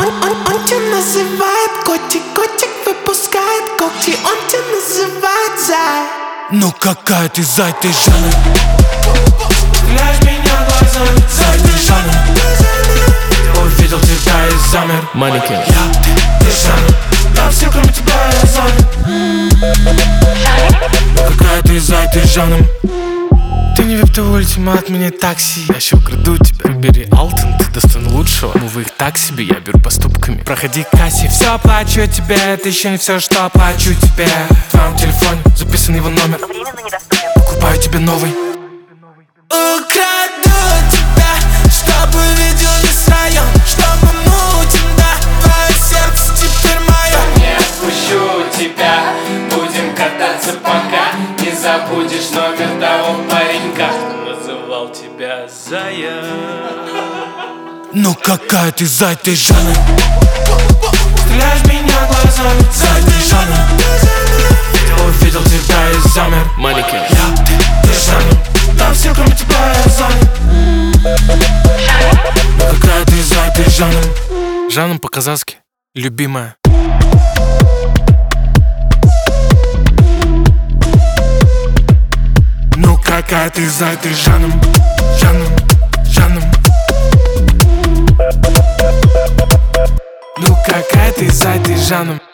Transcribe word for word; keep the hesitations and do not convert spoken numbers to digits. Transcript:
он, он тебя называет котик, котик выпускает когти, он тебя называет зай. Ну какая ты зай, ты Жанна. Стреляешь меня глазами, Зай, ты Жанна. Увидел тебя и замер. Манекен. я, ты, ты Жанна. Да все кроме тебя я занят. Ну какая ты зай, ты Жанна. Ты не вип, ты ультимат, мне такси. Я еще украду тебя, бери Алтон, ты достоин лучшего. Мувы их так себе, я беру поступками. Проходи к кассе, все оплачу тебе. Это еще не все, что оплачу тебе. В твоем телефоне записан его номер. Покупаю тебе новый. Украду тебя, чтобы видел весь район, чтобы мутим, да, твое сердце теперь мое. Не отпущу тебя, будем кататься, пока не забудешь номер того паренька, что называл тебя Зая. Ну какая ты зай, ты Жанна. Стреляешь меня глазами, Зай, ты Жанна. Увидел тебя и замер. Манекен. Я, ты, ты Жанна. да все кроме тебя я занят. Ну какая ты зай, ты Жанна. Жанна по-казахски. Любимая. Ну какая ты зай, ты Жанна. Жанна, Жанна. Ну какая ты зай, ты Жанна.